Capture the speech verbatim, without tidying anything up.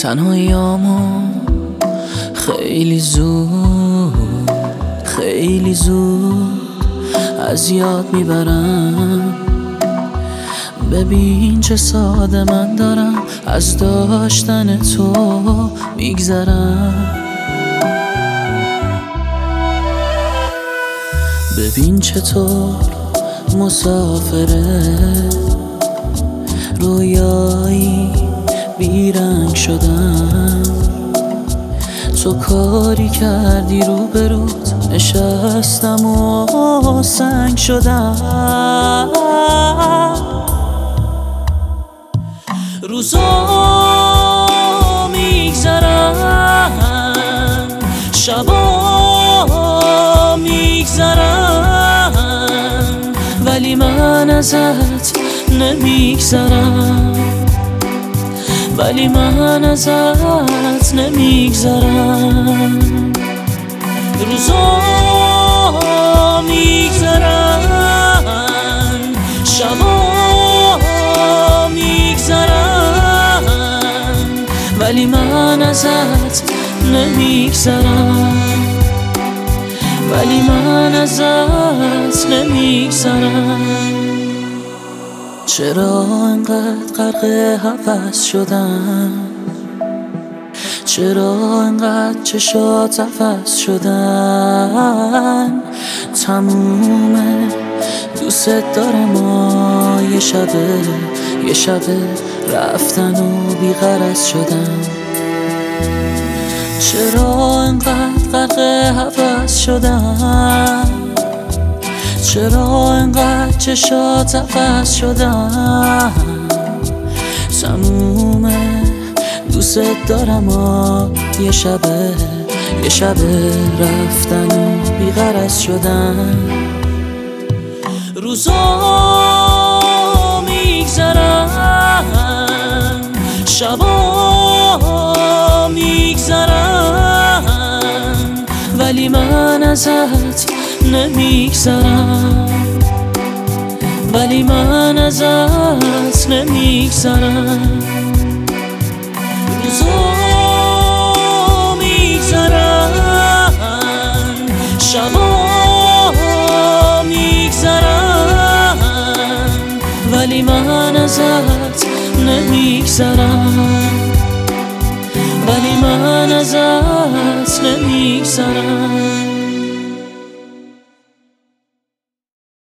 تنهاییامو خیلی زود خیلی زود از یاد میبرم. ببین چه ساده من دارم از داشتن تو میگذرم. ببین چطور مسافره رویایی بیرنگ شدم. تو کاری کردی رو به روت نشستم و سنگ شدم. روزا میگذرن شبا میگذرن ولی من ازت نمیگذرم ولی من ازت نمیگذرم. روزا میگذرن شبا میگذرن ولی من ازت نمیگذرم ولی من ازت نمیگذرم. چرا انقدر غرق هوس شدم؟ چرا انقدر چشات عفس شدن؟ تمومه دوست دارم و یه شبه یه شبه رفتن و بیغرض شدم. چرا انقدر غرق هوس شدم؟ چرا انقدر چشات عفس شدن؟ تمومه دوست دارم و یه شبه یه شبه رفتن و بیغرض شدن. روزا میگذرن شبا میگذرن ولی من ازت نمیگذرم ولی من ازت نمیگذرم. روزا میگذرن شبا میگذرن ولی من ازت نمیگذرم ولی من ازت نمیگذرم.